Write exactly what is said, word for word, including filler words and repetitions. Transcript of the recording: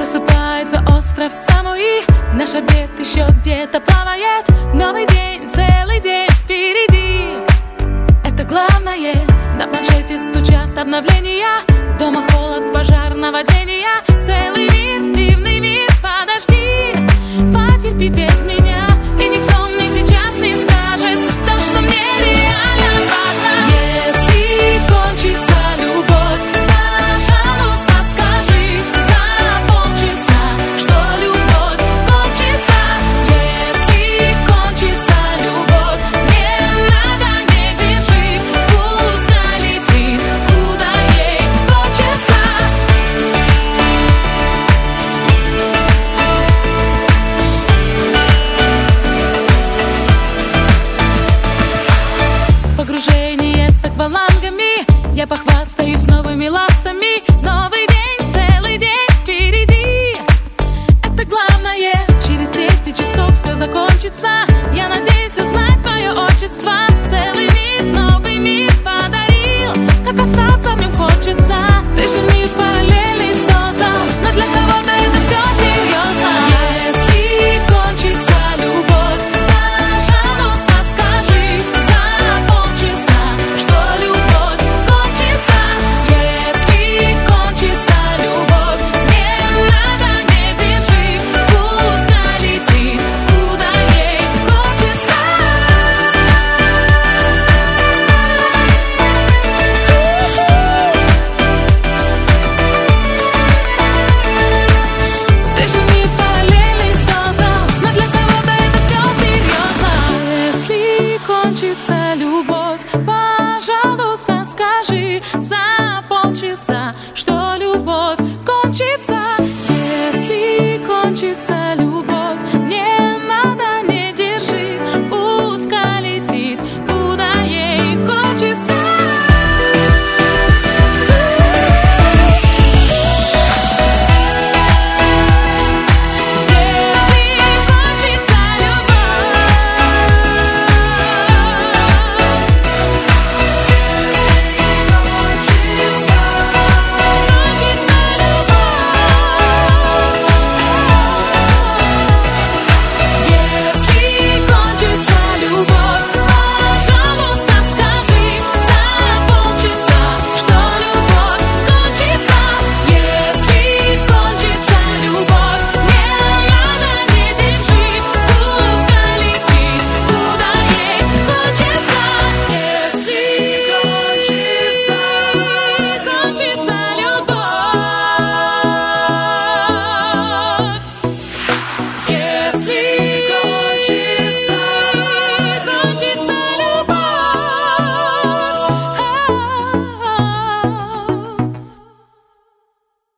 Просыпается остров Самуи, наш обед еще где-то плавает. Новый день, целый день впереди. Это главное, на планшете стучат обновления. Дома холод, пожар, наводнения. Целый мир, дивный мир, подожди. Потерпи без меня, и никто мне сейчас не скажет то, что мне реально важно. Если кончится любовь, пожалуйста, скажи за полчаса, что любовь кончится. Если кончится любовь, не надо, не держи, пускай летит, куда ей хочется. Погружение с аквалангами, я похвастаюсь новыми ластами. Новый день, целый день впереди. Это главное, через двести часов все закончится. Я надеюсь узнать твое отчество. Целый мир, новый мир подарил, как остаться в нем хочется. Ты же мир параллельный.